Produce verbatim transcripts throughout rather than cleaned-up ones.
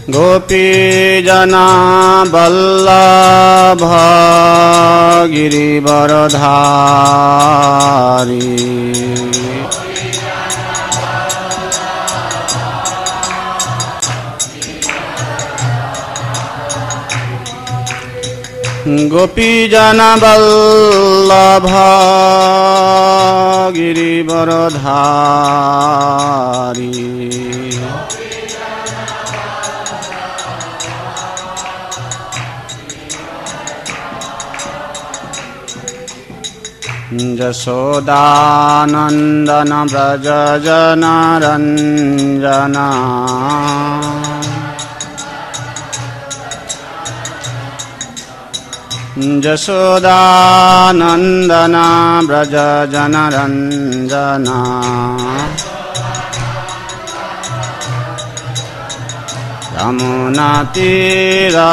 गोपीजना वल्लभ गिरिवरधारी गोपीजना वल्लभ गिरिवरधारी यशोदानंदन व्रज जनरंजना यशोदानंदन व्रज जनरंजना यमुना तीरा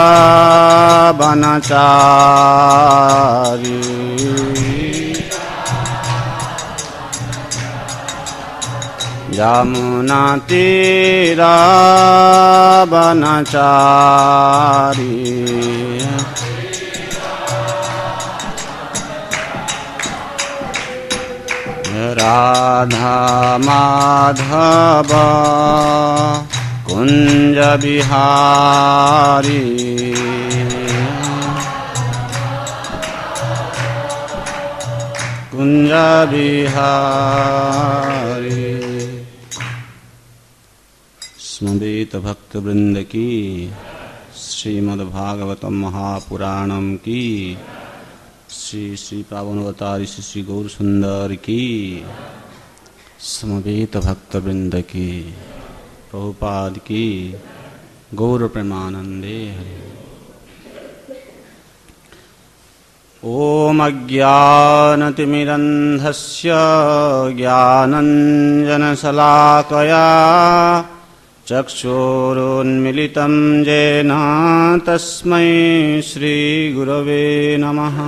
वनचारी यमुना तीरा वनचारी राधा माधव कुंज बिहारी कुंज बिहारी। स्मृत भक्त वृंद की श्रीमद्भागवतम महापुराणम की श्री श्री पावनवतारी श्री श्री गौर सुंदर की समवेत भक्त वृंद की प्रभुपाद की गौर प्रेमानंदे। ओम अज्ञानतिमिरन्धस्य ज्ञानञ्जनशलाकया चक्षुरुन्मिलितं येन तस्मै श्रीगुरवे नमः।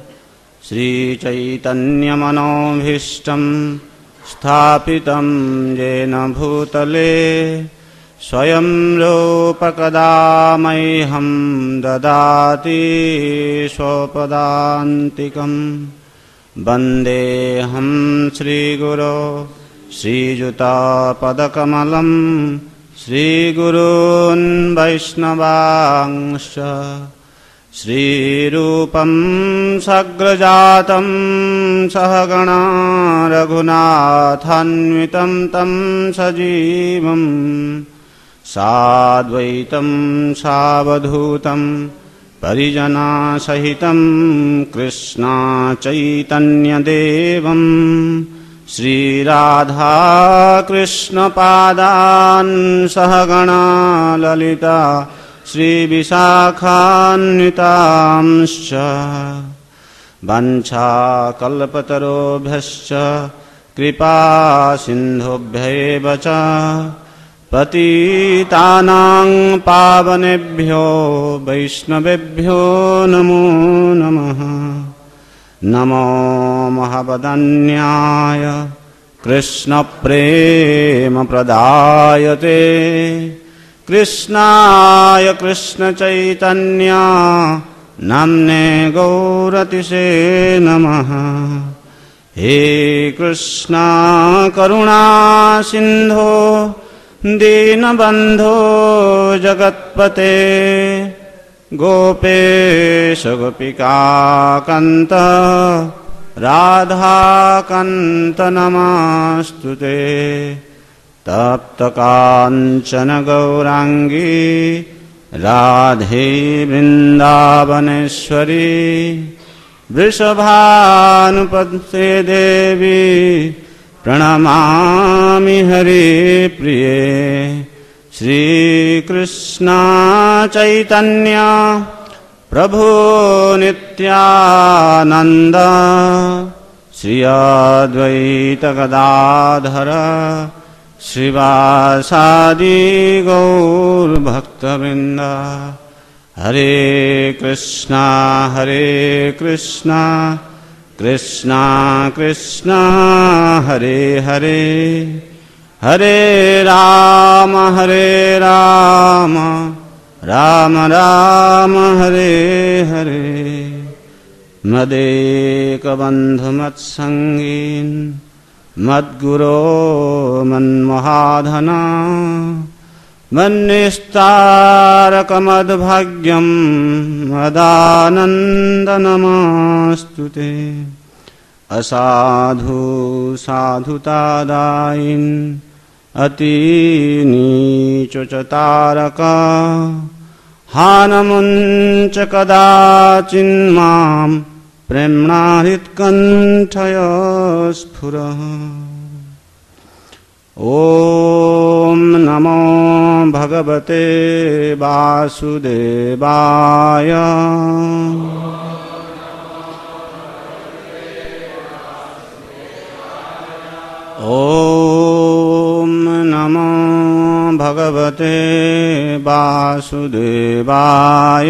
श्रीचैतन्यमनोभीष्टं स्थापितं येन भूतले स्वयं रूपकदा मह्यं ददाति स्वपदान्तिकं। वन्देऽहं श्रीगुरो श्रीयुतापदकमलं श्रीगुरून् वैष्णवांश्च। श्रीरूपं सग्रजातं सहगणा रघुनाथान्वितं तं सजीवं साद्वैतं सावधूतं परिजनसहितं कृष्ण चैतन्यदेवं श्रीराधा कृष्णपादान् सहगणा ललिता श्रीविशाखान्वितांश्च। वाञ्छाकल्पतरुभ्यश्च कृपा सिन्धुभ्यैव च पतितानां पावनेभ्यो वैष्णवेभ्यो नमो नमः। नमो महावदन्याय कृष्णप्रेमप्रदायते कृष्णाय कृष्णचैतन्य नाम्ने गौरतिसे नमः। हे कृष्णा करुणा सिन्धो दीनबन्धो जगत्पते गोपेश गोपिकान्त राधाकान्त नमस्तुते। तप्तकाञ्चन गौरांगी राधे वृन्दावनेश्वरी वृषभानुपते देवी प्रणमामि हरिप्रिये। श्रीकृष्ण चैतन्य प्रभु नित्यानंद श्री अद्वैत गदाधर श्रीवासादि गौर भक्तवृंद। हरे कृष्णा हरे कृष्णा कृष्णा कृष्णा हरे हरे हरे राम हरे राम राम राम राम हरे हरे मदेकबन्धु मत्सङ्गीन् मद्गुरो मन्महाधना मन्निस्तारकमद्भाग्यं मदानन्दनमस्तुते असाधु साधुतादायिन् अतिनीचोचतारका हानमुञ्च कदाचिन्मां प्रेम्णा हृत्कण्ठय स्फुरः ॐ नमो भगवते वासुदेवाय ॐ नमो भगवते वासुदेवाय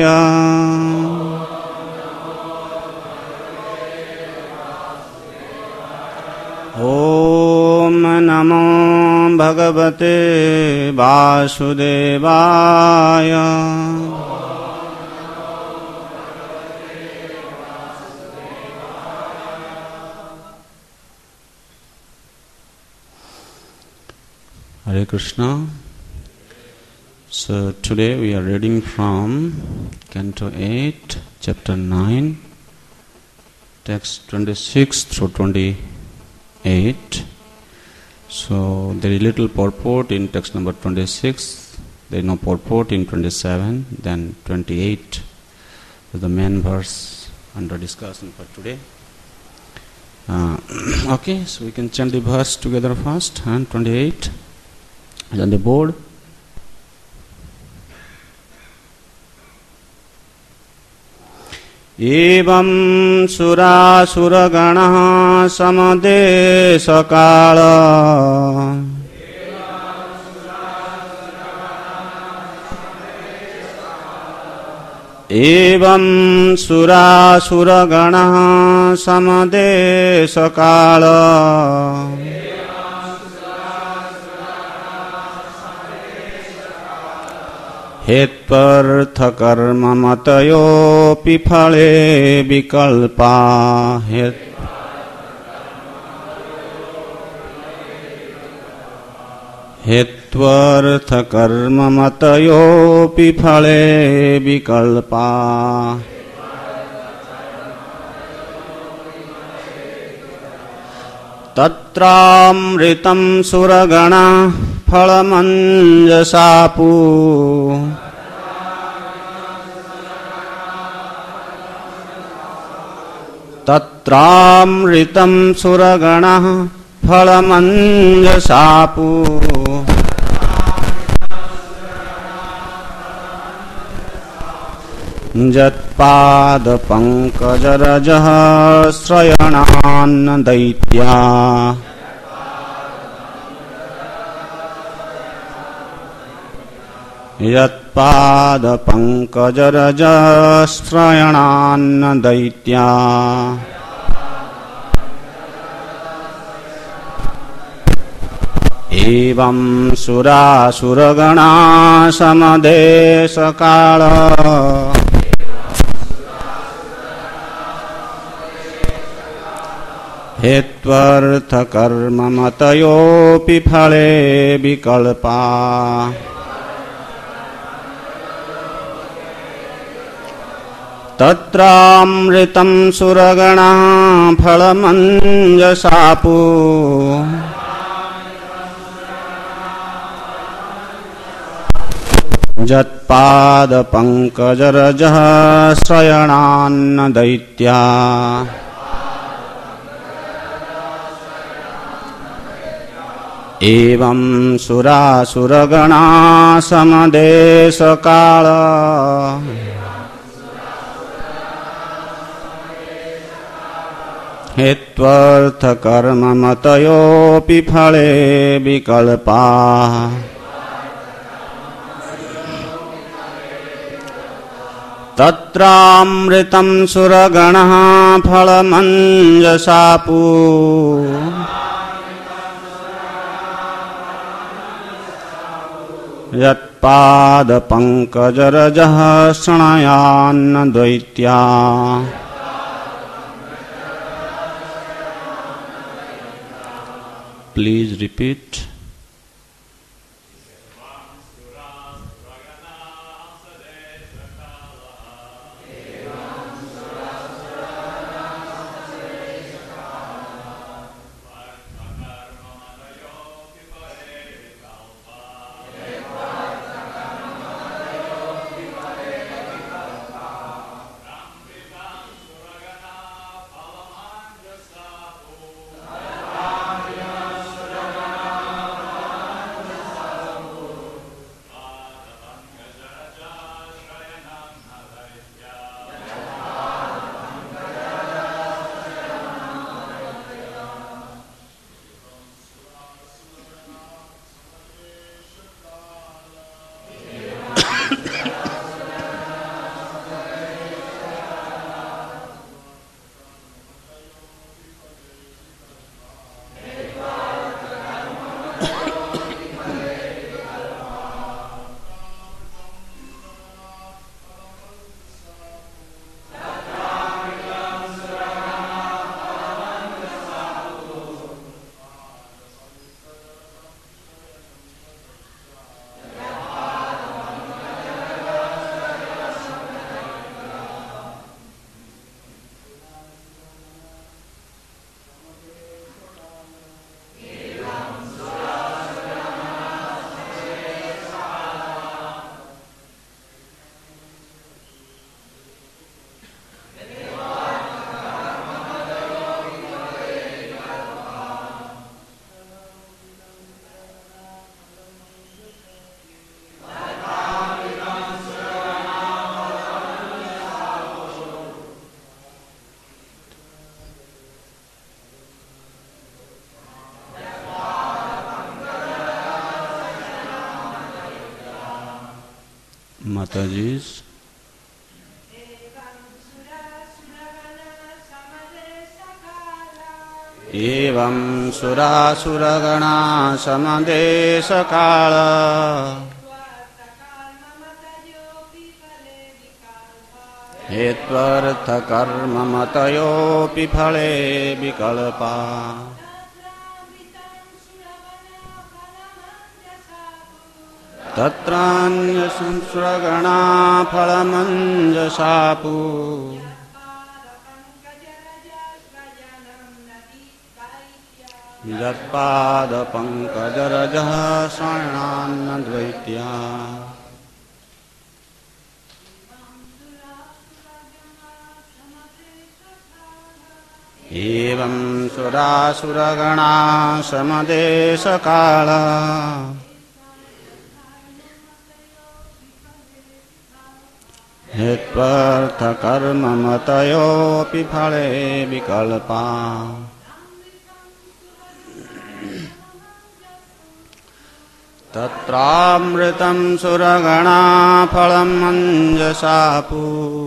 ॐ नमो भगवते वासुदेवाय Hare Krishna. So today we are reading from Canto eight, Chapter nine, text twenty-six through twenty-eight. So there is little purport in text number twenty-six, there is no purport in twenty-seven, then twenty-eight is the main verse under discussion for today. Uh, okay, so we can chant the verse together first, and twenty-eight is on the board. एवं सुरासुरगणः समदेशकाल एवं सुरासुरगणः समदेशकाल हेत्वर्थकर्ममतयोऽपि फले विकल्पा हेत्वर्थकर्ममतयोऽपि फले विकल्पा तत्रामृतं सुरगणा फलमञ्जसापु तत्रामृतं सुरगणः फलमञ्जसापु यत्पादपङ्कजरजः श्रयणान् दैत्या यत्पादपङ्कजरजश्रयणान् दैत्या एवं सुरासुरगणा समदेशकाल हेत्वर्थकर्ममतयोऽपि फले विकल्पा तत्रामृतं सुरगणा फलमञ्जसापु यत्पादपङ्कजरजः श्रयणान् दैत्या एवं सुरासुरगणा समदेशकाल हेत्वर्थकर्ममतयोऽपि फले विकल्पा तत्रामृतं सुरगणः फलमञ्जसापु यत् यत्पादपङ्कजरजः शृणयान्न द्वैत्या Please repeat. Mataji's. Evam sura suragana samadesa kala hetvartha karma matayo pifale vikalpa tatranya samsragana phalamanjasapu Yatpada pankajarajaha sayananna dvaitya Evam surasura-gana samadesa-kala hetvartha-karma-matayo pifale vikalpa Tatramritam suragana phalam manjasapu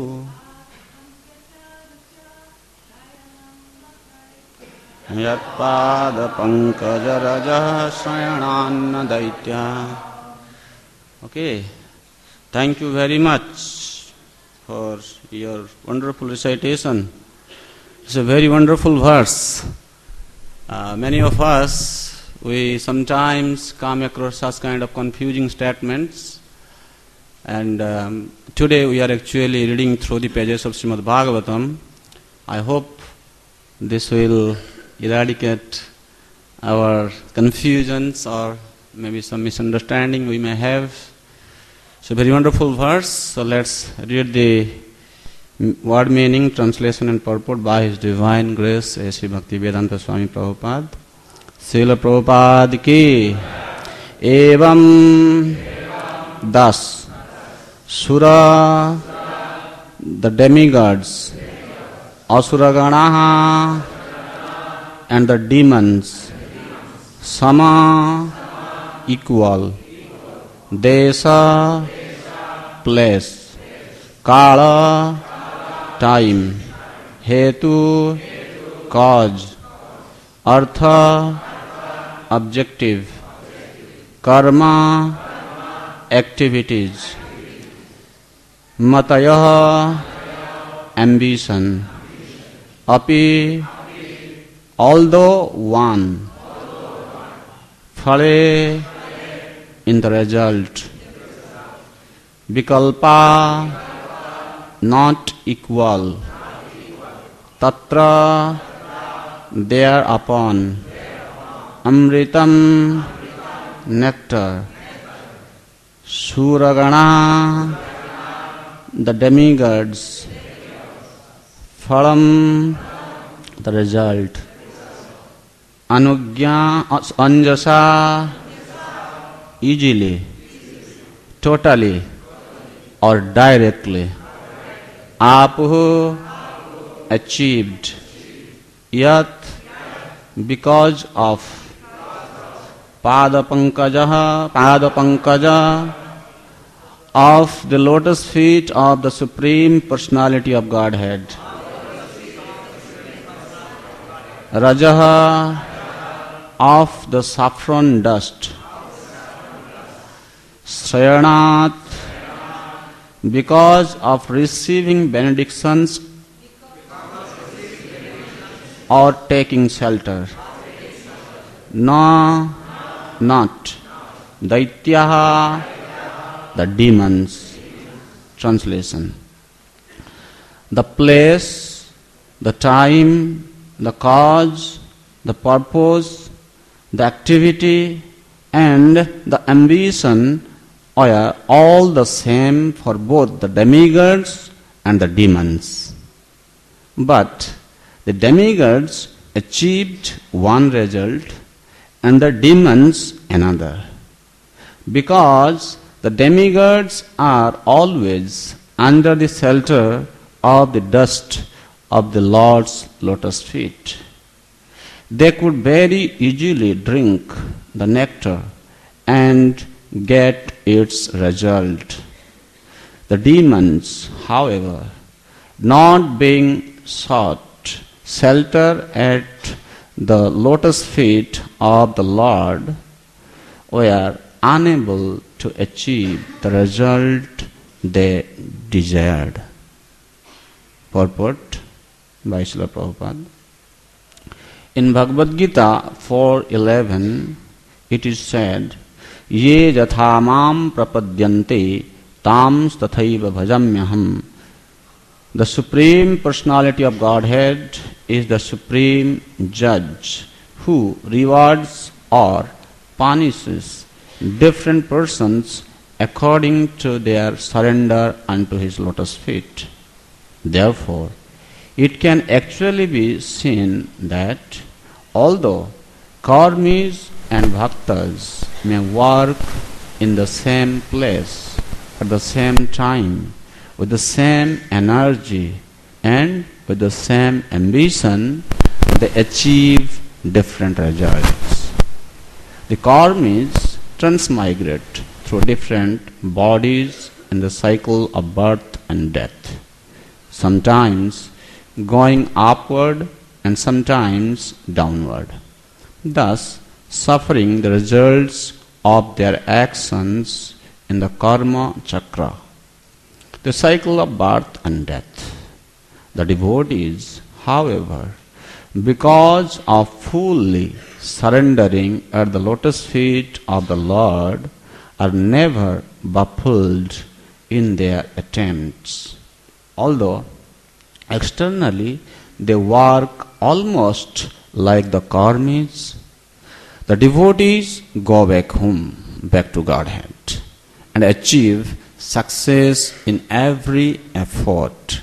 Yatpada pankajaraja sayananna daitya. Okay, thank you very much for your wonderful recitation. It's a very wonderful verse. Uh, many of us we sometimes come across such kind of confusing statements, and um, today we are actually reading through the pages of Srimad Bhagavatam. I hope this will eradicate our confusions or maybe some misunderstanding we may have. It's a very wonderful verse, so let's read the word meaning, translation and purport by His Divine Grace A C Bhaktivedanta Swami Prabhupada. Srila Prabhupada ki evam das sura, the demigods, asuraganaha, and the demons, sama, equal, desa, place, kala, time, hetu, cause, artha, objective, karma, activities. Matayah, ambition. Api, although one. Phale, in the result. Vikalpa, not equal. Tatra, thereupon. Amritam, nectar. Suragana, the demigods. Phalam, the result. Anugya, anjasa, easily, totally, or directly. Apuhu, achieved. Yat, because of. Padapankajaha, Padapankaja, of the lotus feet of the Supreme Personality of Godhead. Rajaha, of the saffron dust. Srayanat, because of receiving benedictions or taking shelter. Na, not. Daityaha, the demons. Translation. The place, the time, the cause, the purpose, the activity, and the ambition are all the same for both the demigods and the demons. But the demigods achieved one result and the demons another, because the demigods are always under the shelter of the dust of the Lord's lotus feet. They could very easily drink the nectar and get its result. The demons, however, not being sought shelter at the lotus feet of the Lord, were unable to achieve the result they desired. Purport by Srila Prabhupada. In Bhagavad Gita four eleven, it is said, Ye jatha mam prapadyante tams tathaiva bhajamyaham. The Supreme Personality of Godhead is the Supreme Judge who rewards or punishes different persons according to their surrender unto His lotus feet. Therefore, it can actually be seen that although karmis and bhaktas may work in the same place at the same time with the same energy and with the same ambition, they achieve different results. The karmis transmigrate through different bodies in the cycle of birth and death, sometimes going upward and sometimes downward, thus suffering the results of their actions in the karma chakra, the cycle of birth and death. The devotees, however, because of fully surrendering at the lotus feet of the Lord, are never baffled in their attempts. Although externally they work almost like the karmis, the devotees go back home, back to Godhead, and achieve success in every effort.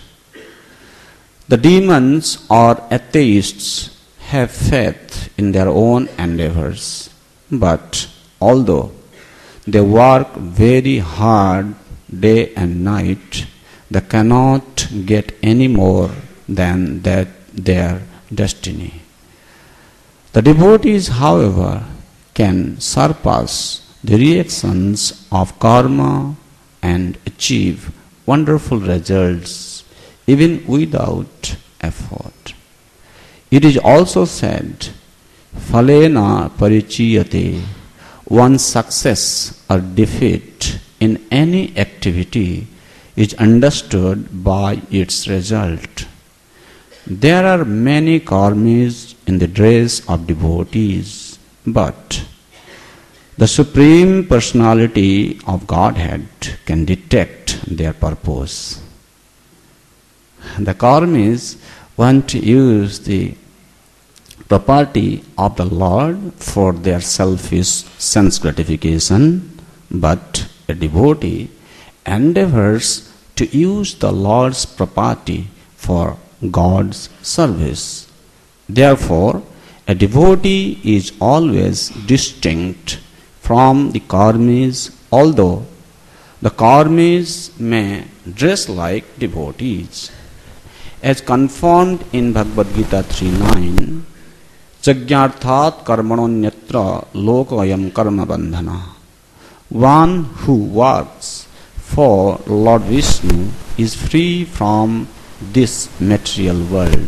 The demons or atheists have faith in their own endeavors, but although they work very hard day and night, they cannot get any more than that their destiny. The devotees, however, can surpass the reactions of karma and achieve wonderful results even without effort. It is also said, Phalena parichiyate, one's success or defeat in any activity is understood by its result. There are many karmis in the dress of devotees, but the Supreme Personality of Godhead can detect their purpose. The karmis want to use the property of the Lord for their selfish sense gratification, but a devotee endeavors to use the Lord's property for God's service. Therefore, a devotee is always distinct from the karmis, although the karmis may dress like devotees. As confirmed in Bhagavad Gita three nine, Jagyarthat karmanonyatra lokayam karma bandhana. One who works for Lord Vishnu is free from this material world.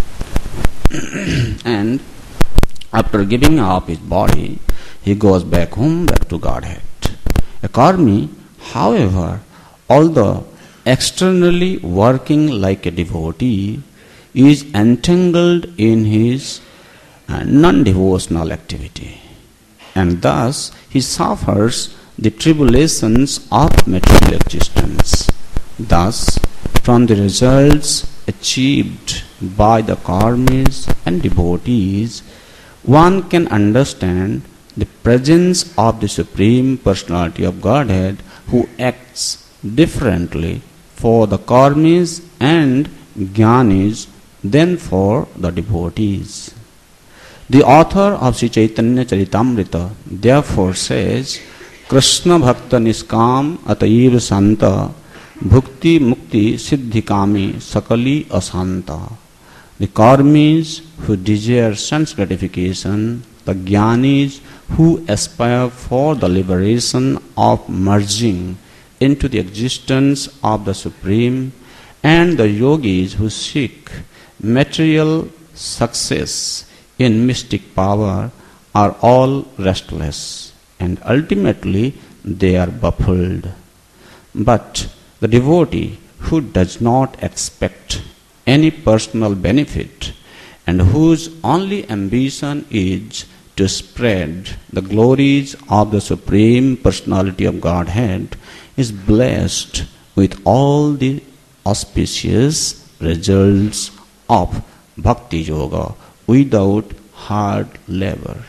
And after giving up his body, he goes back home, back to Godhead. A karmi, however, although externally working like a devotee, is entangled in his uh, non-devotional activity, and thus he suffers the tribulations of material existence. Thus, from the results achieved by the karmis and devotees, one can understand the presence of the Supreme Personality of Godhead, who acts differently for the karmis and jnanis than for the devotees. The author of Sri Chaitanya Charitamrita therefore says, Krishna Bhakta Niskam Ataiva Santa Bhukti Mukti Siddhi Kami Sakali Asanta. The karmis who desire sense gratification, the jnanis who aspire for the liberation of merging into the existence of the Supreme, and the yogis who seek material success in mystic power are all restless, and ultimately they are baffled. But the devotee who does not expect any personal benefit and whose only ambition is to spread the glories of the Supreme Personality of Godhead is blessed with all the auspicious results of Bhakti Yoga without hard labor.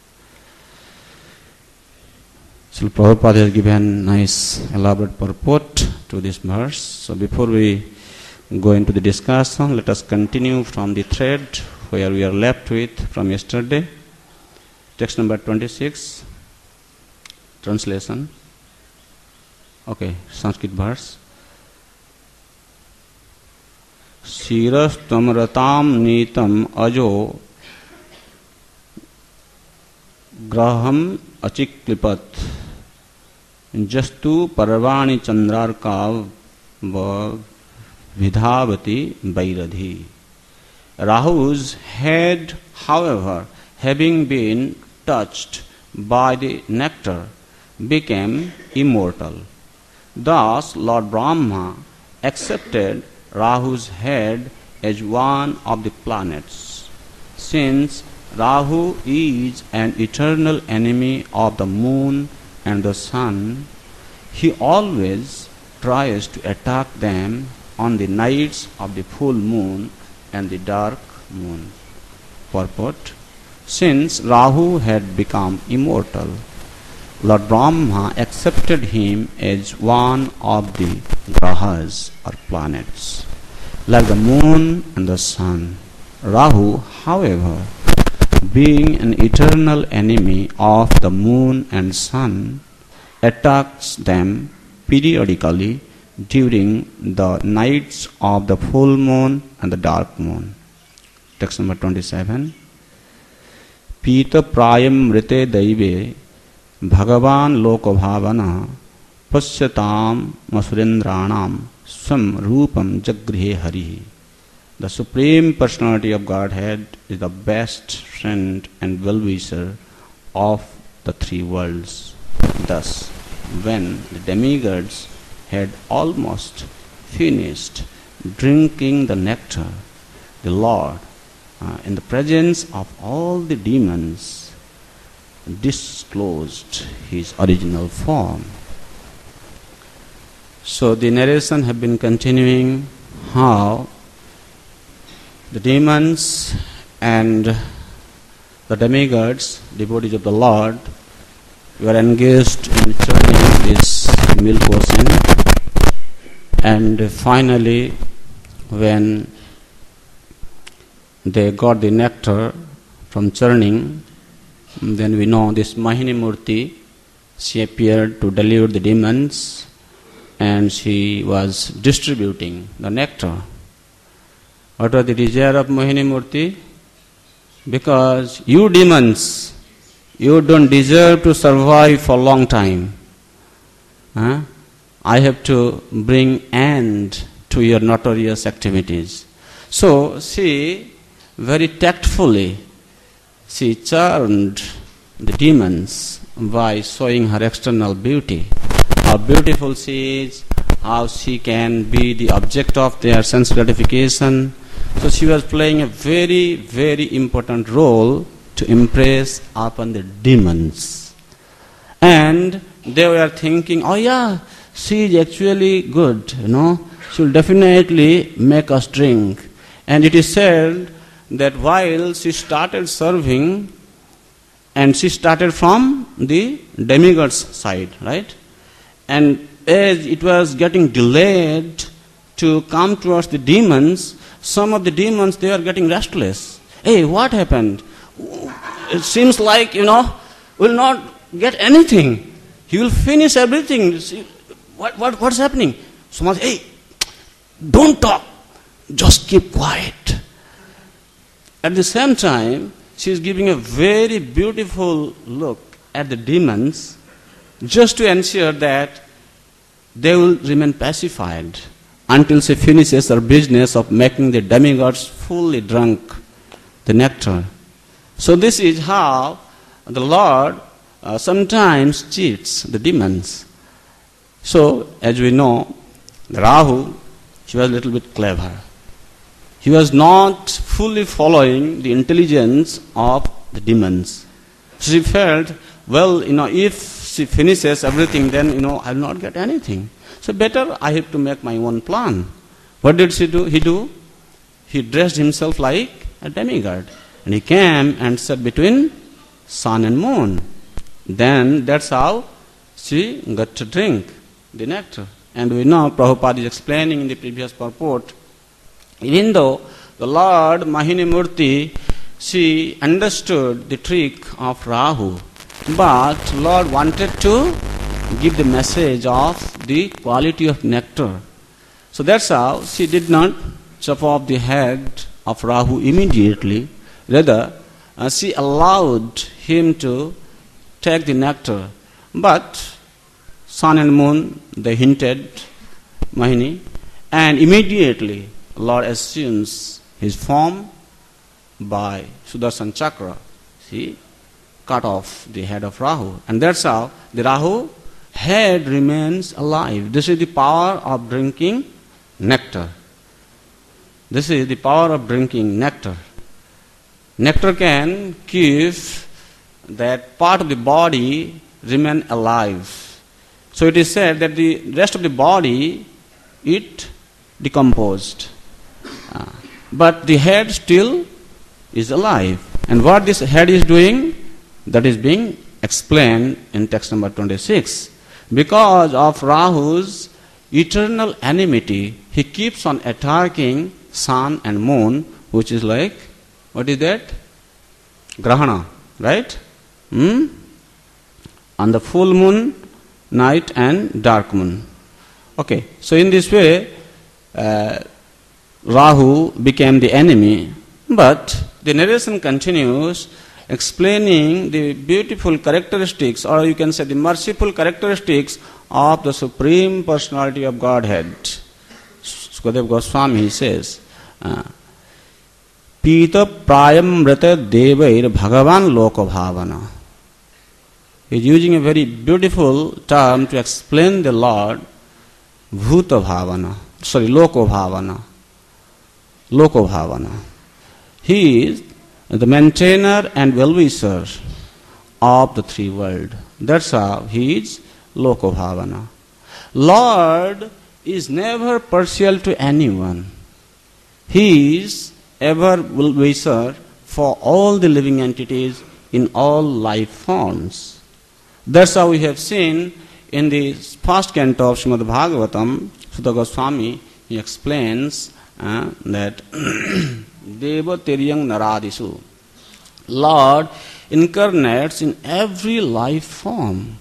So Prabhupada has given nice elaborate purport to this verse. So before we go into the discussion, let us continue from the thread where we are left with from yesterday. Text number twenty-six, translation. Okay, Sanskrit verse. Shirastam ratam nitam ajo graham achiklipat jastu parvani chandrarkav va vidhavati bairadhi. Rahu's head, however, having been touched by the nectar, became immortal. Thus, Lord Brahma accepted Rahu's head as one of the planets. Since Rahu is an eternal enemy of the moon and the sun, he always tries to attack them on the nights of the full moon and the dark moon. Purport: since Rahu had become immortal, Lord Brahma accepted him as one of the grahas or planets, like the moon and the sun. Rahu, however, being an eternal enemy of the moon and sun, attacks them periodically during the nights of the full moon and the dark moon. Text number twenty-seven. Pita prayam rite daive Bhagavan lokabhavana pasyatam masurendranam swam rupam jagrihe hari. The Supreme Personality of Godhead is the best friend and well-wisher of the three worlds. Thus, when the demigods had almost finished drinking the nectar, the Lord, uh, in the presence of all the demons, disclosed his original form. So the narration have been continuing how the demons and the demigods, devotees of the Lord, were engaged in churning this milk ocean, and finally when they got the nectar from churning, then we know this Mahini Murti, she appeared to deliver the demons, and she was distributing the nectar. What was the desire of Mohini Murti? Because you demons, you don't deserve to survive for a long time. Huh? I have to bring end to your notorious activities. So she very tactfully, she charmed the demons by showing her external beauty. How beautiful she is, how she can be the object of their sense gratification. So she was playing a very, very important role to impress upon the demons. And they were thinking, oh yeah, she is actually good, you know, she will definitely make us drink. And it is said that while she started serving, and she started from the demigod's side, right? And as it was getting delayed to come towards the demons, some of the demons, they are getting restless. Hey, what happened? It seems like, you know, we'll not get anything. He will finish everything. What, what, what's happening? Someone says, hey, don't talk. Just keep quiet. At the same time, she is giving a very beautiful look at the demons just to ensure that they will remain pacified until she finishes her business of making the demigods fully drunk the nectar. So this is how the Lord uh, sometimes cheats the demons. So, as we know, Rahu, he was a little bit clever. He was not fully following the intelligence of the demons. So she felt, well, you know, if she finishes everything, then, you know, I will not get anything. So better I have to make my own plan. What did she do? He do? He dressed himself like a demigod. And he came and sat between sun and moon. Then that's how she got to drink the nectar. And we know Prabhupada is explaining in the previous purport, even though the Lord Mahini Murti, she understood the trick of Rahu, but Lord wanted to give the message of the quality of nectar. So that's how she did not chop off the head of Rahu immediately. Rather, uh, she allowed him to take the nectar. But sun and moon, they hinted Mahini, and immediately Lord assumes his form by Sudarshan Chakra. See, cut off the head of Rahu. And that's how the Rahu head remains alive. This is the power of drinking nectar. This is the power of drinking nectar. Nectar can keep that part of the body remain alive. So it is said that the rest of the body, it decomposed. Uh, but the head still is alive. And what this head is doing, that is being explained in text number twenty-six. Because of Rahu's eternal enmity, he keeps on attacking sun and moon, which is like, what is that? Grahana, right? Hmm? On the full moon, night and dark moon. Okay, so in this way, uh, Rahu became the enemy, but the narration continues explaining the beautiful characteristics, or you can say the merciful characteristics of the Supreme Personality of Godhead. Sukadeva Goswami says, Pita prayam mrata devair bhagavan loka bhavana. He is using a very beautiful term to explain the Lord, Bhuta Bhavana, sorry, Loko Bhavana. Loko Bhavana. He is the maintainer and well-wisher of the three worlds. That's how he is Loko Bhavana. Lord is never partial to anyone. He is ever well-wisher for all the living entities in all life forms. That's how we have seen in the first canto of Srimad Bhagavatam, Sutta Goswami, he explains uh, that Deva Tiryang Naradisu, Lord incarnates in every life form,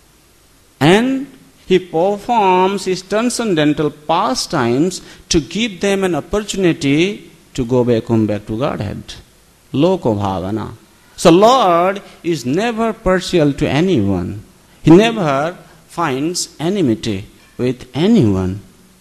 and he performs his transcendental pastimes to give them an opportunity to go back home, back to Godhead. Loko Bhavana. So Lord is never partial to anyone. He never finds enmity with anyone.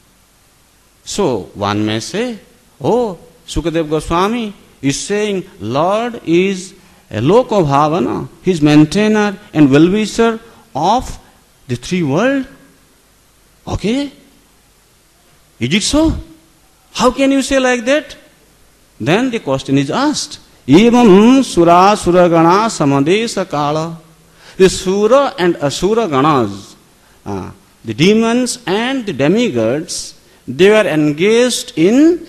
So one may say, oh, Sukadeva Goswami is saying Lord is a Loko Bhavana. He is maintainer and well-wisher of the three worlds. Okay? Is it so? How can you say like that? Then the question is asked. Evam Sura Suragana Samadesa Kala. The Sura and Asura Ganas, uh, the demons and the demigods, they were engaged in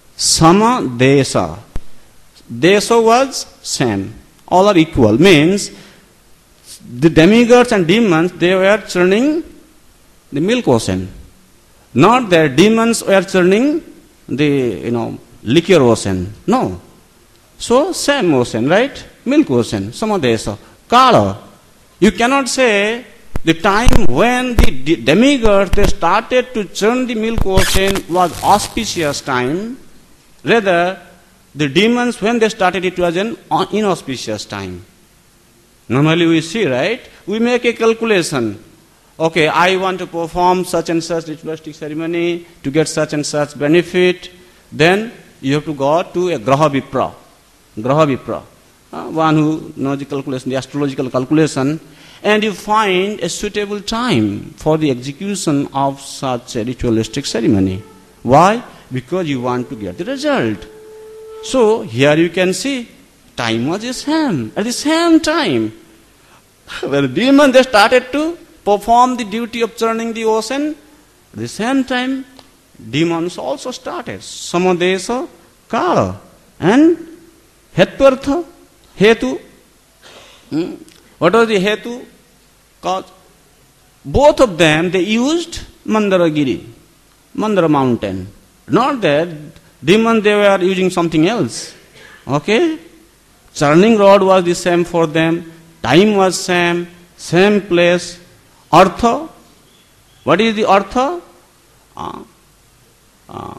Samadesa. Desa was same. All are equal. Means the demigods and demons, they were churning the milk ocean. Not that demons were churning the, you know, liquor ocean. No. So, same ocean, right? Milk ocean, Samadesa. Kala. You cannot say the time when the demigods they started to churn the milk ocean was auspicious time. Rather, the demons, when they started, it was an inauspicious time. Normally we see, right? We make a calculation. Okay, I want to perform such and such ritualistic ceremony to get such and such benefit. Then you have to go to a Graha Vipra. Graha Vipra. Uh, one who knows the calculation, the astrological calculation. And you find a suitable time for the execution of such a ritualistic ceremony. Why? Because you want to get the result. So, here you can see, time was the same. At the same time, when the demons they started to perform the duty of churning the ocean, at the same time, demons also started. Samadesa, Kala, and Hetvartha, Hetu. Hmm? What was the Hetu? Cause both of them, they used Mandaragiri, Mandara mountain. Not that demons, they were using something else. Okay? Churning rod was the same for them. Time was same. Same place. Artha. What is the Artha? Uh, uh,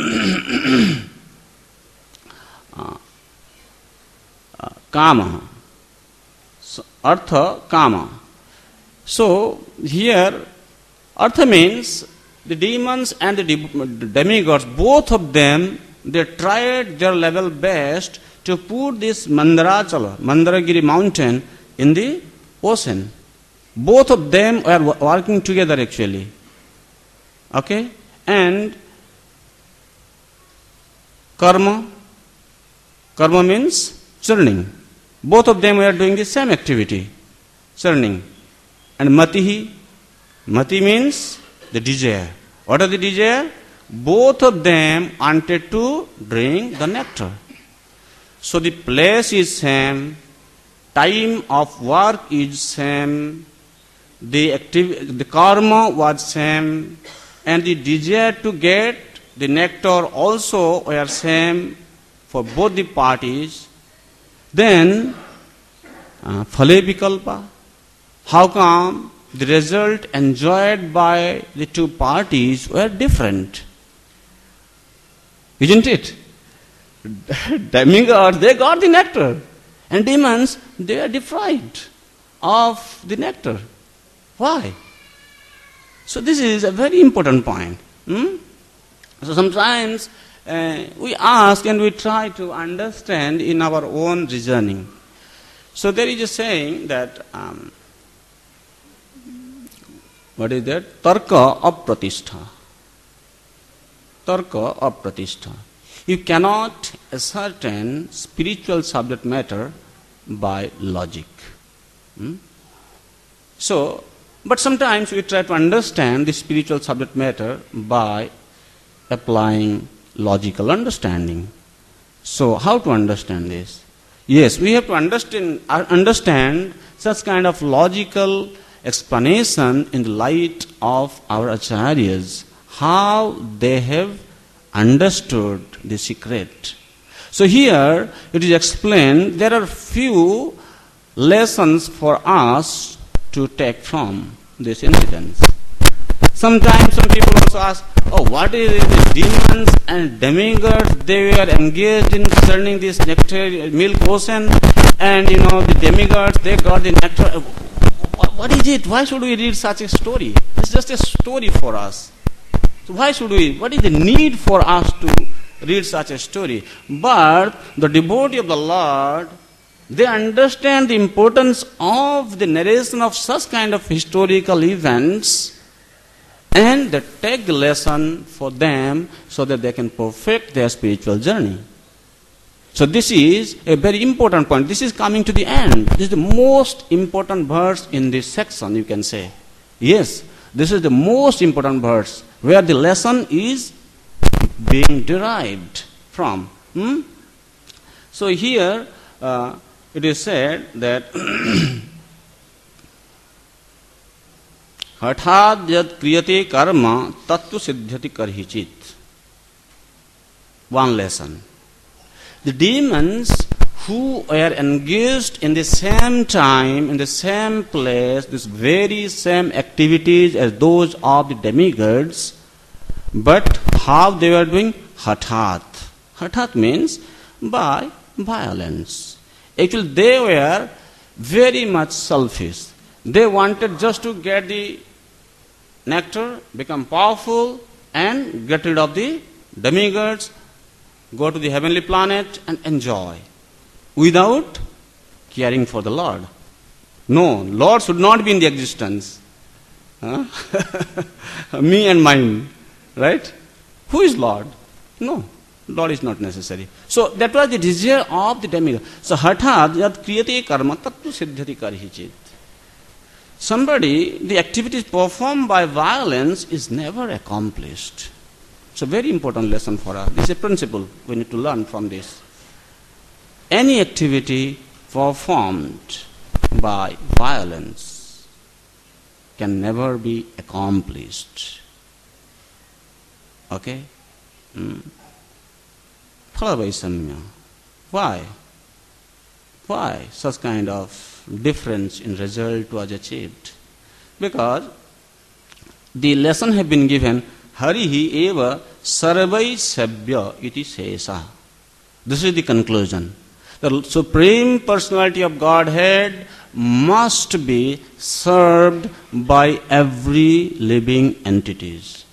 uh, uh, Kama. So, Artha, Kama. So, here, Artha means the demons and the demigods, both of them, they tried their level best to put this Mandarachala, Mandaragiri mountain, in the ocean. Both of them were working together actually. Okay? And karma, karma means churning. Both of them were doing the same activity, churning. And matihi, mati means the desire. What are the desire? Both of them wanted to drink the nectar. So the place is same, time of work is same, the activ- the karma was same, and the desire to get the nectar also were same for both the parties. Then, uh, phale vikalpa. How come the result enjoyed by the two parties were different? Isn't it? Demigods, they got the nectar. And demons, they are deprived of the nectar. Why? So this is a very important point. Hmm? So sometimes uh, we ask and we try to understand in our own reasoning. So there is a saying that um, What is that? Tarka apratishtha. Tarka apratishtha. You cannot ascertain spiritual subject matter by logic. Hmm? So, but sometimes we try to understand the spiritual subject matter by applying logical understanding. So, how to understand this? Yes, we have to understand, uh, understand such kind of logical explanation in the light of our acharyas, how they have understood the secret. So here it is explained there are few lessons for us to take from this incident. Sometimes some people also ask, oh, what is it, the demons and demigods, they were engaged in churning this nectar, milk ocean, and you know, the demigods, they got the nectar. What is it? Why should we read such a story? It's just a story for us. So why should we? What is the need for us to read such a story? But the devotee of the Lord, they understand the importance of the narration of such kind of historical events, and they take the lesson for them so that they can perfect their spiritual journey. So this is a very important point. This is coming to the end. This is the most important verse in this section, you can say. Yes, this is the most important verse where the lesson is being derived from. Hmm? So here uh, it is said that Hathad yad kriyate karma tattu siddhyati karhichit. One lesson. The demons who were engaged in the same time, in the same place, this very same activities as those of the demigods, but how they were doing? Hathat. Hathat means by violence. Actually, they were very much selfish. They wanted just to get the nectar, become powerful, and get rid of the demigods, go to the heavenly planet and enjoy without caring for the Lord. No, Lord should not be in the existence. Huh? Me and mine, right? Who is Lord? No, Lord is not necessary. So that was the desire of the demigod. So Hathad yad kriyate karma tattu siddhyati karhichit. Somebody, the activities performed by violence is never accomplished. It's a very important lesson for us. This is a principle we need to learn from this. Any activity performed by violence can never be accomplished. Okay? Mm. Phalavaisamya. Why? Why such kind of difference in result was achieved? Because the lesson have been given, Harihi eva sarvai sabya iti sesa. This is the conclusion. The Supreme Personality of Godhead must be served by every living entities.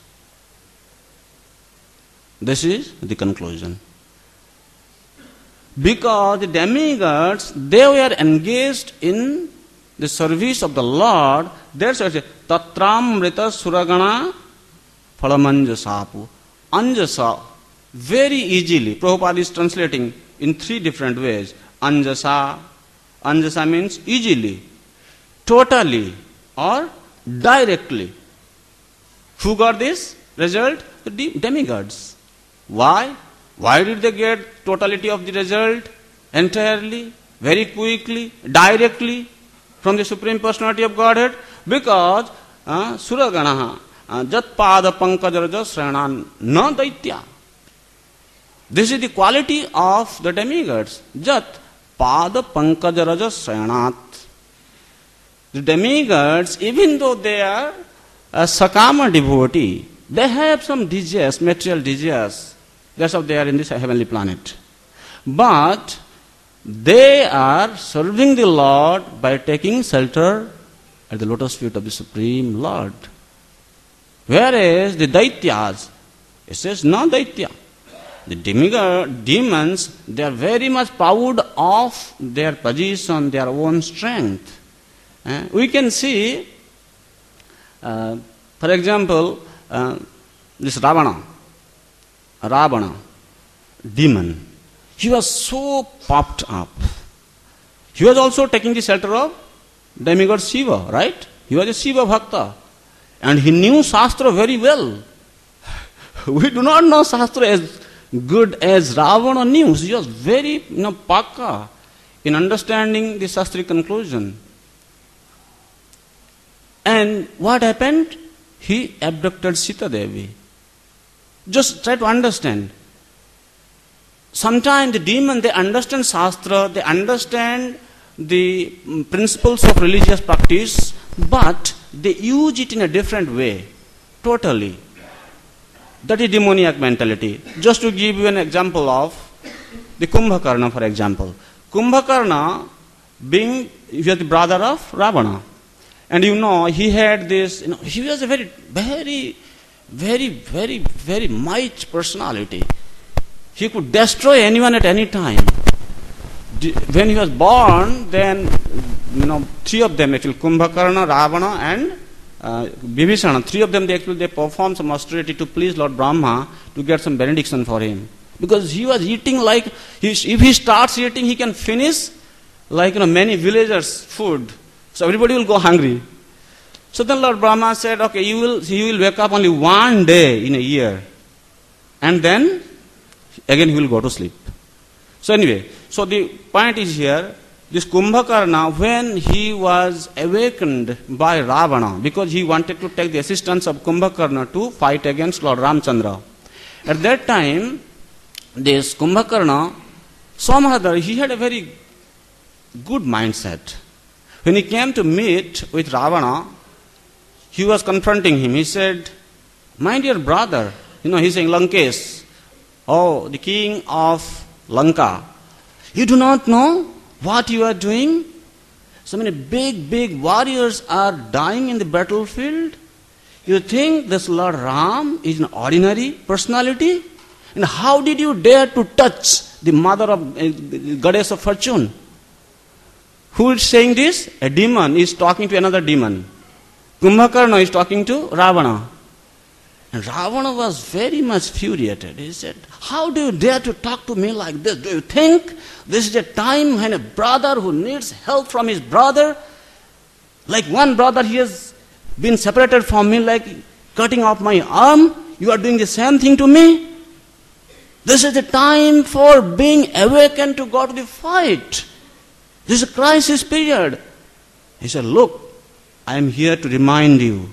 This is the conclusion. Because the demigods, they were engaged in the service of the Lord, that's why it says, Tatramrita Suragana Phalamanjasapu. Anjasa, very easily, Prabhupada is translating in three different ways. Anjasa, Anjasa means easily, totally, or directly. Who got this result? The demigods. Why? Why did they get totality of the result? Entirely, very quickly, directly from the Supreme Personality of Godhead? Because uh, Suraganaha, uh, Jat Pada Pankajaraja Sranan Na Daitya. This is the quality of the demigods. Jat Pada Pankajaraja Sranat. The demigods, even though they are a Sakama devotee, they have some desires, material desires. That's how they are in this heavenly planet. But they are serving the Lord by taking shelter at the lotus feet of the Supreme Lord. Whereas the Daityas, it says no Daitya. The demigod, demons, they are very much proud of their position, their own strength. Uh, we can see Uh, for example, uh, this Ravana, Ravana, demon, he was so puffed up. He was also taking the shelter of demigod Shiva, right? He was a Shiva Bhakta. And he knew Shastra very well. We do not know Shastra as good as Ravana knew. He was very, you know, pakka in understanding the Shastric conclusion. And what happened? He abducted Sita Devi. Just try to understand. Sometimes the demon, they understand Shastra, they understand the principles of religious practice, but they use it in a different way, totally. That is demoniac mentality. Just to give you an example of the Kumbhakarna, for example. Kumbhakarna, being he was the brother of Ravana, and you know he had this. You know, he was a very, very, very, very, very mighty personality. He could destroy anyone at any time. When he was born, then, you know, three of them actually, Kumbhakarna, Ravana and uh, Bibhisana, three of them, they actually they performed some austerity to please Lord Brahma to get some benediction for him. Because he was eating like, he, if he starts eating, he can finish like, you know, many villagers' food. So everybody will go hungry. So then Lord Brahma said, okay, you will, he will wake up only one day in a year. And then, again he will go to sleep. So anyway, so the point is here, this Kumbhakarna, when he was awakened by Ravana, because he wanted to take the assistance of Kumbhakarna to fight against Lord Ramchandra. At that time, this Kumbhakarna, somehow he had a very good mindset. When he came to meet with Ravana, he was confronting him. He said, my dear brother, you know, he's saying Lankesh, oh, the king of Lanka, you do not know what you are doing? So many big, big warriors are dying in the battlefield. You think this Lord Ram is an ordinary personality? And how did you dare to touch the mother of uh, goddess of fortune? Who is saying this? A demon is talking to another demon. Kumbhakarna is talking to Ravana. And Ravana was very much furiated. He said, how do you dare to talk to me like this? Do you think this is a time when a brother who needs help from his brother, like one brother, he has been separated from me, like cutting off my arm, you are doing the same thing to me? This is the time for being awakened to go to the fight. This is a crisis period. He said, look, I am here to remind you.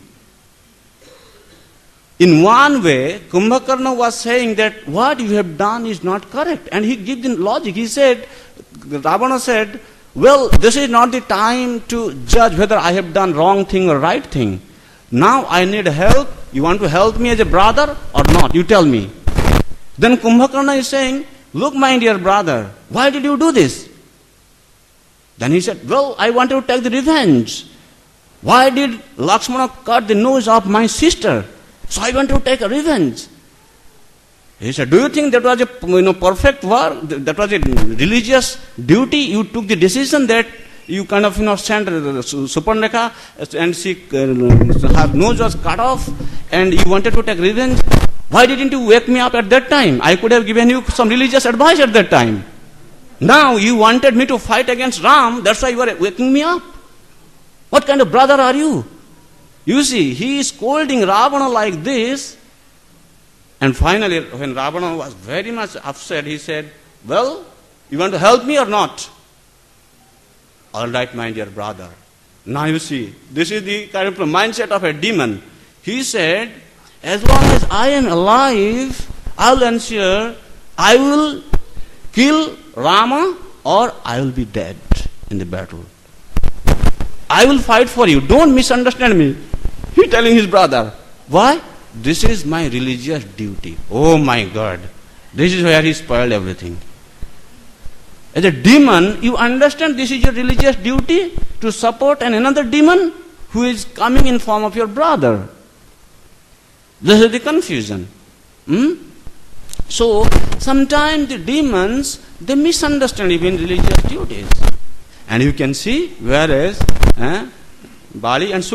In one way, Kumbhakarna was saying that what you have done is not correct. And he gave the logic. He said, Ravana said, well, this is not the time to judge whether I have done wrong thing or right thing. Now I need help. You want to help me as a brother or not? You tell me. Then Kumbhakarna is saying, look, my dear brother, why did you do this? Then he said, well, I wanted to take the revenge. Why did Lakshmana cut the nose of my sister? So I want to take a revenge. He said, do you think that was a you know, perfect war? That was a religious duty? You took the decision that you kind of you know sent Suparnekha and she uh, her nose was cut off and you wanted to take revenge. Why didn't you wake me up at that time? I could have given you some religious advice at that time. Now you wanted me to fight against Ram, that's why you are waking me up. What kind of brother are you? You see, he is scolding Ravana like this. And finally, when Ravana was very much upset, he said, well, you want to help me or not? All right, my dear brother. Now you see, this is the kind of mindset of a demon. He said, as long as I am alive, I will ensure I will kill Rama or I will be dead in the battle. I will fight for you. Don't misunderstand me. He telling his brother. Why? This is my religious duty. Oh my God. This is where he spoiled everything. As a demon, you understand this is your religious duty to support an another demon who is coming in form of your brother. This is the confusion. Hmm? So, sometimes the demons, they misunderstand even religious duties. And you can see, whereas eh, Bali and Sugriv,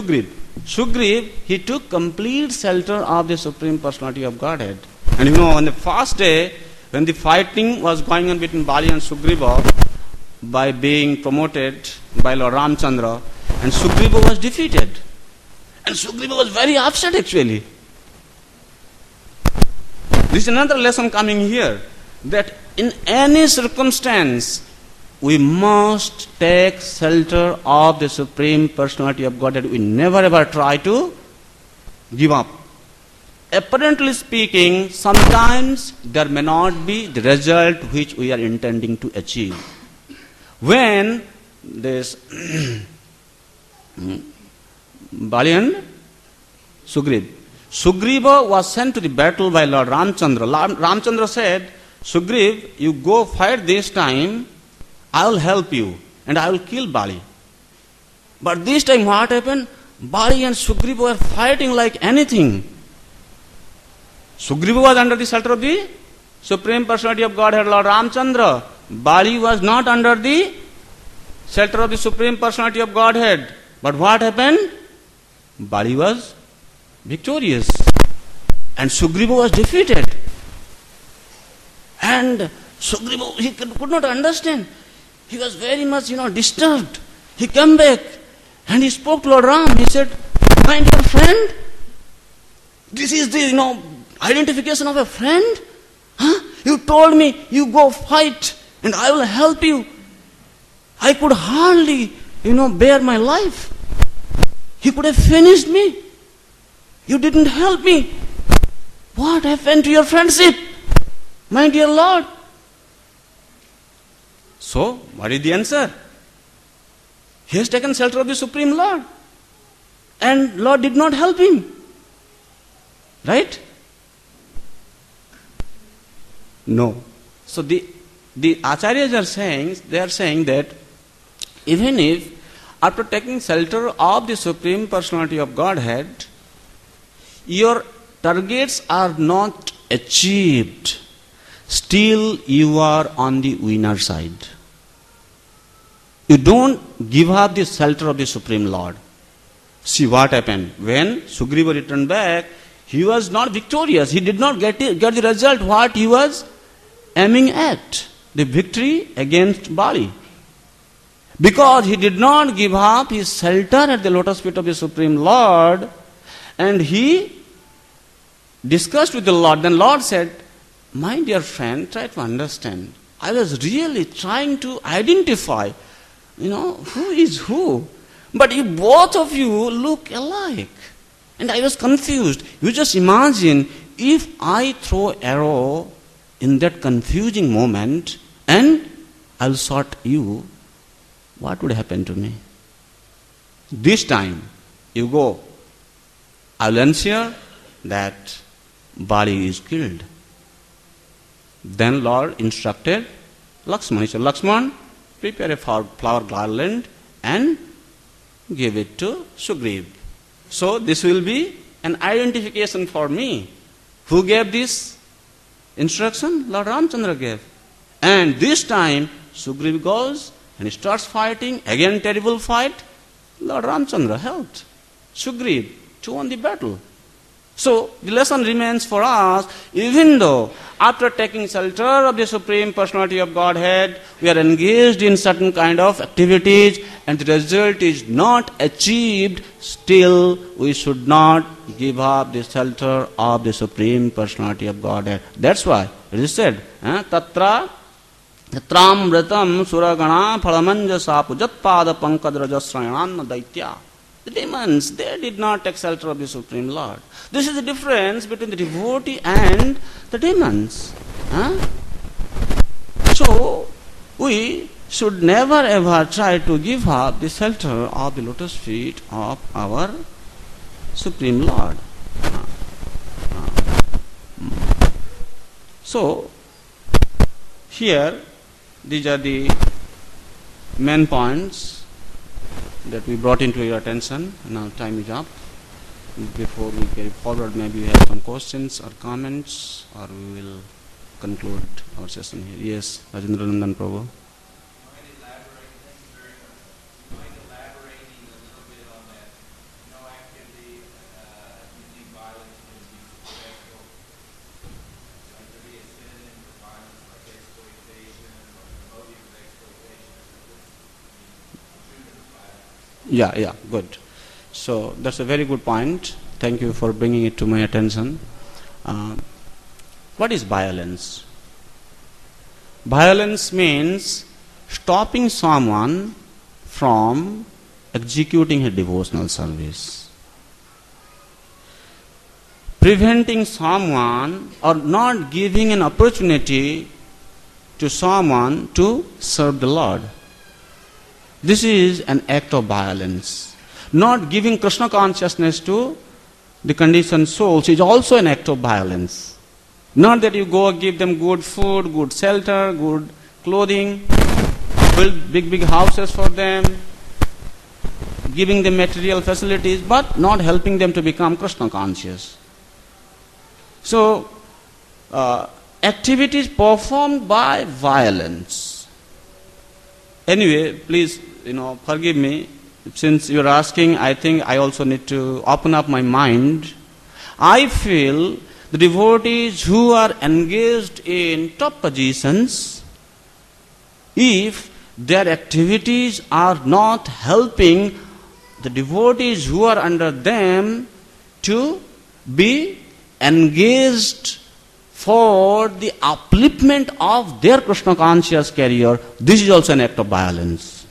Sugriv, he took complete shelter of the Supreme Personality of Godhead. And you know, on the first day, when the fighting was going on between Bali and Sugriva, by being promoted by Lord Ramchandra, and Sugriva was defeated. And Sugriva was very upset actually. This is another lesson coming here, that in any circumstance, we must take shelter of the Supreme Personality of Godhead. We never ever try to give up. Apparently speaking, sometimes there may not be the result which we are intending to achieve. When this Bali and Sugriv, Sugriva was sent to the battle by Lord Ramchandra. Lord Ramchandra said, Sugriv, you go fight this time, I will help you and I will kill Bali. But this time what happened? Bali and Sugriva were fighting like anything. Sugriva was under the shelter of the Supreme Personality of Godhead, Lord Ramchandra. Bali was not under the shelter of the Supreme Personality of Godhead. But what happened? Bali was victorious and Sugriva was defeated. And Sugriva, he could, could not understand. He was very much, you know, disturbed. He came back and he spoke to Lord Ram. He said, my dear friend, this is the, you know, identification of a friend? Huh? You told me you go fight and I will help you. I could hardly, you know, bear my life. He could have finished me. You didn't help me. What happened to your friendship, my dear Lord? So, what is the answer? He has taken shelter of the Supreme Lord. And Lord did not help him. Right? No. So the the Acharyas are saying, they are saying that even if after taking shelter of the Supreme Personality of Godhead, your targets are not achieved, still you are on the winner side. You don't give up the shelter of the Supreme Lord. See what happened. When Sugriva returned back, he was not victorious. He did not get, it, get the result what he was aiming at, the victory against Bali. Because he did not give up his shelter at the lotus feet of the Supreme Lord, and he discussed with the Lord. Then Lord said, my dear friend, try to understand. I was really trying to identify, you know, who is who. But you both of you look alike. And I was confused. You just imagine if I throw arrow in that confusing moment and I'll shot you, what would happen to me? This time, you go. I'll ensure that Bali is killed. Then Lord instructed Lakshman. He said, Lakshman, prepare a flower garland and give it to Sugriv. So this will be an identification for me. Who gave this instruction? Lord Ramchandra gave. And this time, Sugriv goes and he starts fighting. Again, terrible fight. Lord Ramchandra helped Sugriv to win the battle. So, the lesson remains for us, even though after taking shelter of the Supreme Personality of Godhead, we are engaged in certain kind of activities and the result is not achieved, still we should not give up the shelter of the Supreme Personality of Godhead. That's why it is said, Tatra Tatram Vratam Suragana Phalamanja Pujat Pada Pankadraja Srayanana Daitya. The demons, they did not take shelter of the Supreme Lord. This is the difference between the devotee and the demons. Huh? So, we should never ever try to give up the shelter of the lotus feet of our Supreme Lord. Uh, uh, so, here, these are the main points that we brought into your attention. Now time is up. Before we carry forward, maybe we have some questions or comments, or we will conclude our session here. Yes, Rajendra Nandan Prabhu. Mind elaborating a little bit on that no active Yeah, yeah, good. So that's a very good point. Thank you for bringing it to my attention. Uh, what is violence? Violence means stopping someone from executing a devotional service, preventing someone or not giving an opportunity to someone to serve the Lord. This is an act of violence. Not giving Krishna consciousness to the conditioned souls is also an act of violence. Not that you go give them good food, good shelter, good clothing, build big, big houses for them, giving them material facilities, but not helping them to become Krishna conscious. So, uh, activities performed by violence. Anyway, please, you know, forgive me. Since you're asking, I think I also need to open up my mind. I feel the devotees who are engaged in top positions, if their activities are not helping the devotees who are under them to be engaged for the upliftment of their Krishna conscious career, this is also an act of violence.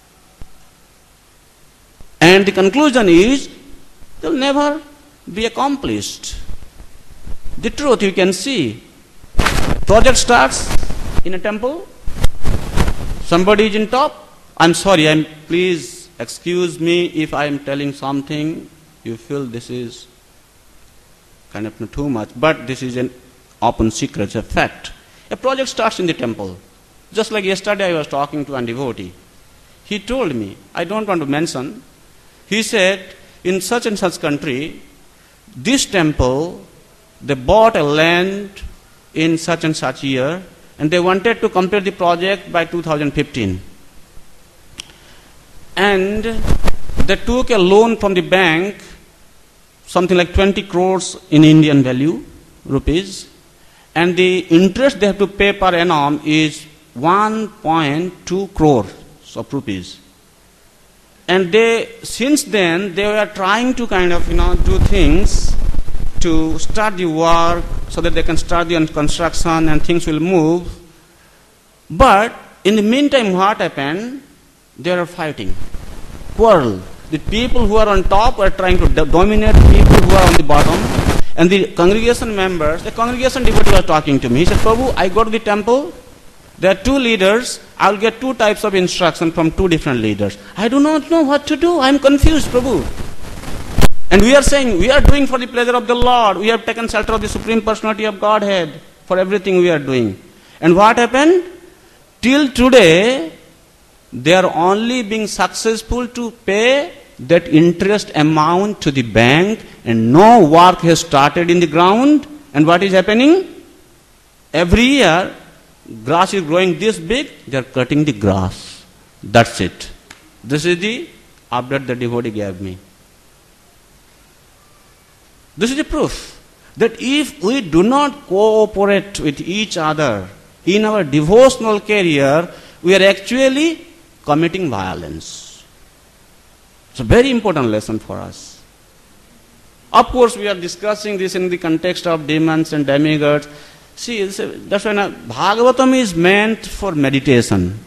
And the conclusion is, they will never be accomplished. The truth you can see. Project starts in a temple. Somebody is in top. I'm sorry, I'm, please excuse me if I am telling something you feel this is kind of too much, but this is an open secret, it's a fact. A project starts in the temple. Just like yesterday I was talking to a devotee. He told me, I don't want to mention, he said, in such and such country, this temple, they bought a land in such and such year, and they wanted to complete the project by two thousand fifteen. And they took a loan from the bank, something like twenty crores in Indian value, rupees, and the interest they have to pay per annum is one point two crores of rupees. And they, since then, they were trying to kind of, you know, do things to start the work so that they can start the construction and things will move. But in the meantime, what happened? They are fighting, quarrel. The people who are on top are trying to dominate people who are on the bottom. And the congregation members, the congregation devotee was talking to me. He said, Prabhu, I go to the temple. There are two leaders. I will get two types of instruction from two different leaders. I do not know what to do. I am confused, Prabhu. And we are saying, we are doing for the pleasure of the Lord. We have taken shelter of the Supreme Personality of Godhead for everything we are doing. And what happened? Till today, they are only being successful to pay that interest amount to the bank, and no work has started in the ground. And what is happening? Every year, grass is growing this big, they are cutting the grass. That's it. This is the update the devotee gave me. This is the proof that if we do not cooperate with each other in our devotional career, we are actually committing violence. It's a very important lesson for us. Of course, we are discussing this in the context of demons and demigods. See, that's why Bhagavatam is meant for meditation.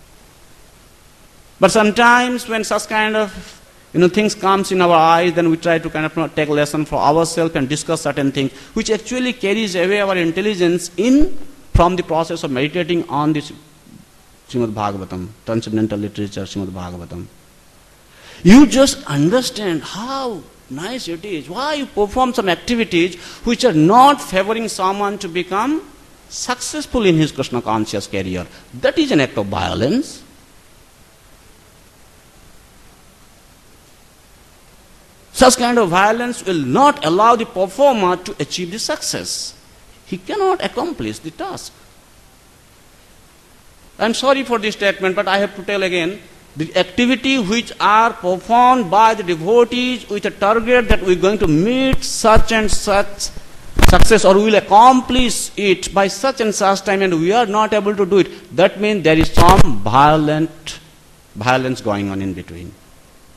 But sometimes when such kind of you know things comes in our eyes, then we try to kind of you know, take lesson for ourselves and discuss certain things, which actually carries away our intelligence in from the process of meditating on this Srimad Bhagavatam, transcendental literature, Srimad Bhagavatam. You just understand how nice it is. Why you perform some activities which are not favoring someone to become successful in his Krishna conscious career. That is an act of violence. Such kind of violence will not allow the performer to achieve the success. He cannot accomplish the task. I am sorry for this statement, but I have to tell again, the activity which are performed by the devotees with a target that we are going to meet such and such success, or we will accomplish it by such and such time, and we are not able to do it, that means there is some violent violence going on in between.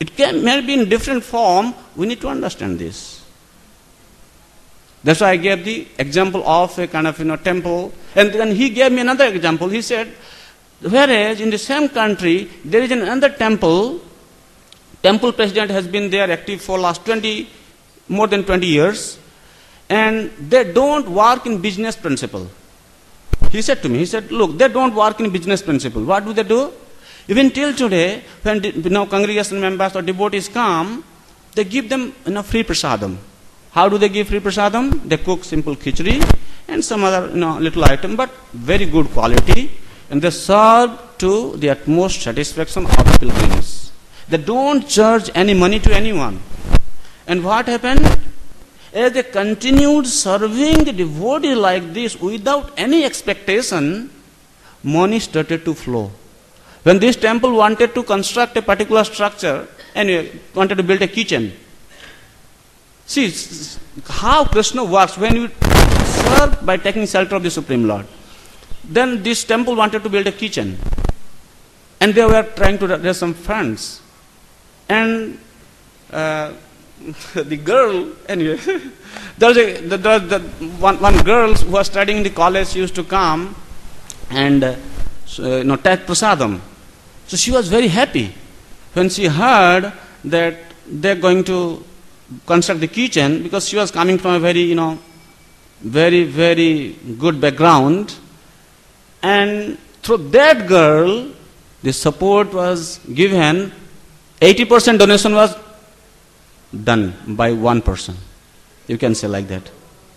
It can may be in different form. We need to understand this. That's why I gave the example of a kind of you know temple. And then he gave me another example. He said, whereas in the same country there is another temple. Temple president has been there active for last twenty, more than twenty years, and they don't work in business principle. He said to me, he said, look, they don't work in business principle. What do they do? Even till today, when you know, congregation members or devotees come, they give them you know, free prasadam. How do they give free prasadam? They cook simple khichdi and some other you know, little item, but very good quality, and they serve to the utmost satisfaction of the pilgrims. They don't charge any money to anyone. And what happened? As they continued serving the devotee like this without any expectation, money started to flow. When this temple wanted to construct a particular structure, anyway, wanted to build a kitchen. See how Krishna works. When you serve by taking shelter of the Supreme Lord, then this temple wanted to build a kitchen, and they were trying to raise some funds. And uh, the girl, anyway, there was a, the, the, the, one, one girl who was studying in the college used to come and uh, so, you know, take prasadam. So she was very happy when she heard that they're going to construct the kitchen, because she was coming from a very, you know, very, very good background. And through that girl, the support was given. eighty percent donation was done by one person. You can say like that.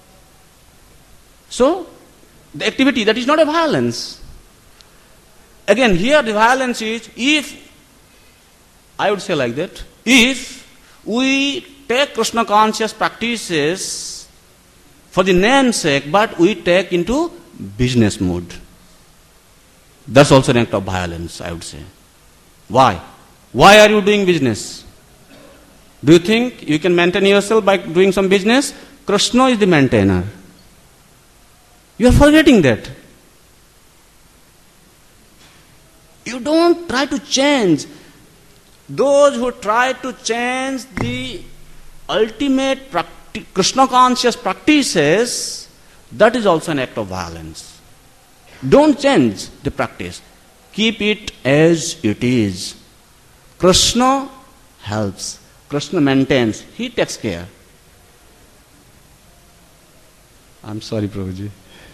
So, the activity, that is not a violence. Again, here the violence is, if, I would say like that, if we take Krishna conscious practices for the name's sake, but we take into business mood, that's also an act of violence, I would say. Why? Why are you doing business? Do you think you can maintain yourself by doing some business? Krishna is the maintainer. You are forgetting that. You don't try to change. Those who try to change the ultimate practi- Krishna conscious practices, that is also an act of violence. Don't change the practice. Keep it as it is. Krishna helps. Krishna maintains. He takes care. I'm sorry, Prabhuji.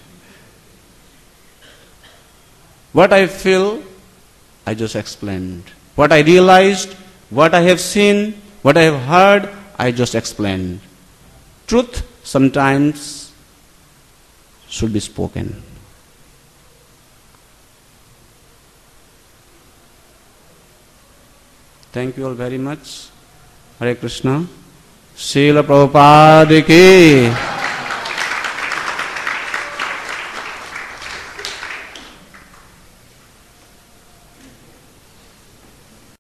What I feel, I just explained. What I realized, what I have seen, what I have heard, I just explained. Truth sometimes should be spoken. Thank you all very much. Hare Krishna. Srila Prabhupada ki